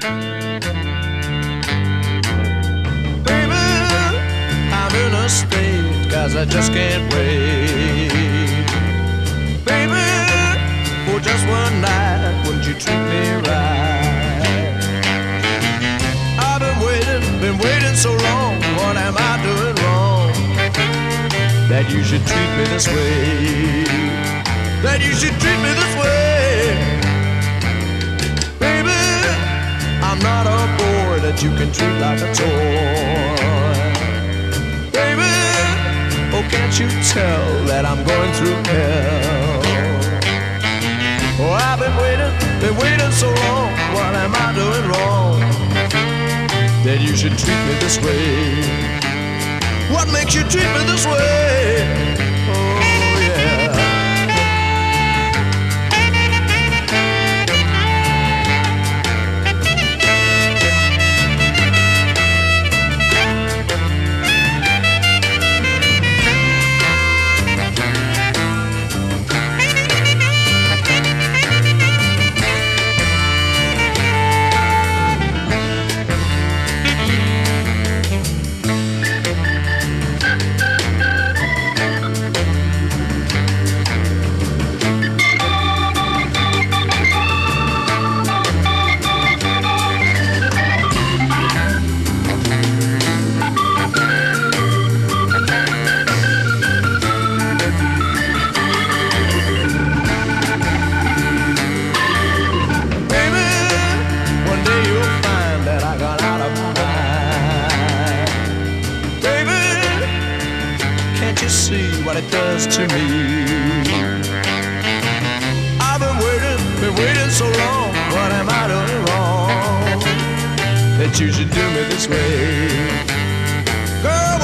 Baby, I'm in a state, 'cause I just can't wait. Baby, for just one night, wouldn't you treat me right? I've been waiting so long. What am I doing wrong? That you should treat me this way. That you should treat me this way. Baby, I'm not a boy that you can treat like a toy. Baby, oh, can't you tell that I'm going through hell? Oh, I've been waiting so long. What am I doing wrong? That you should treat me this way. What makes you treat me this way? Oh, yeah. See what it does to me. I've been waiting so long. What am I doing wrong? That you should do me this way. Girl,